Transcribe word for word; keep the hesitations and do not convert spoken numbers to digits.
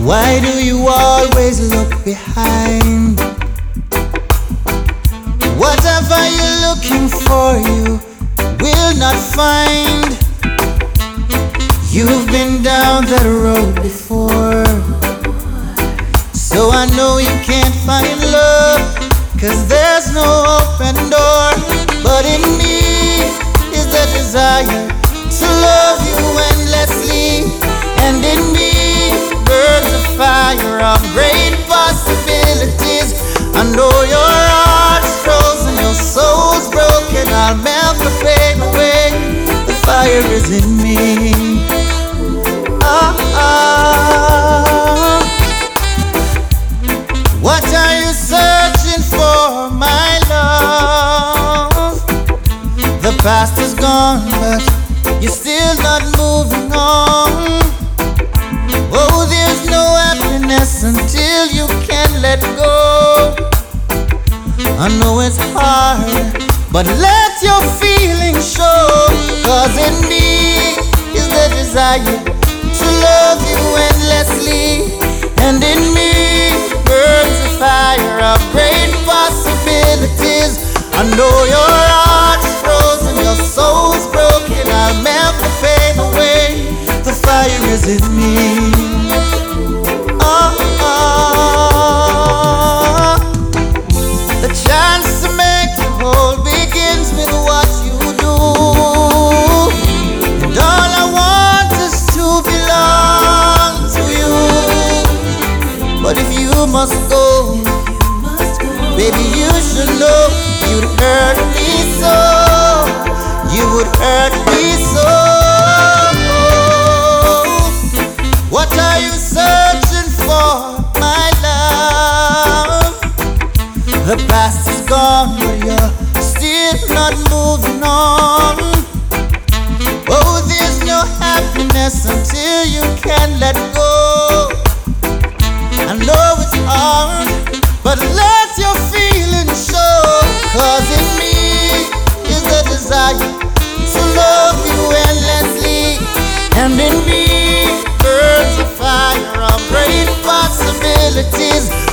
Why do you always look behind? Whatever you're looking for, you will not find. You've been down that road before, so I know you can't find love, 'cause there's no open door. But in me is the desire to love you endlessly, and in me burns a fire of great possibilities. I know your heart's frozen, your soul's broken. I'll melt the pain away. The fire is in me. Ah, ah. What are you searching for, my love? The past is gone, but you're still not moving on. Oh, there's no happiness until you can let go. I know it's hard, but let your feelings show. 'Cause in me is the desire to love you endlessly, and in me burns a fire of great possibilities. I know your heart's frozen, your soul's broken. I'll melt the pain away. The fire is in me. Oh, oh. The chance to make you whole begins with what you do, and all I want is to belong to you. But if you must go, baby, you should know you'd hurt me so. You would hurt me so. What are you searching for, my love? The past is gone, but you're still not moving on. Oh, there's no happiness until you can let go. I know it's hard, but let your feelings show. 'Cause in me is the desire to love you endlessly, and in me burns a fire of great possibilities.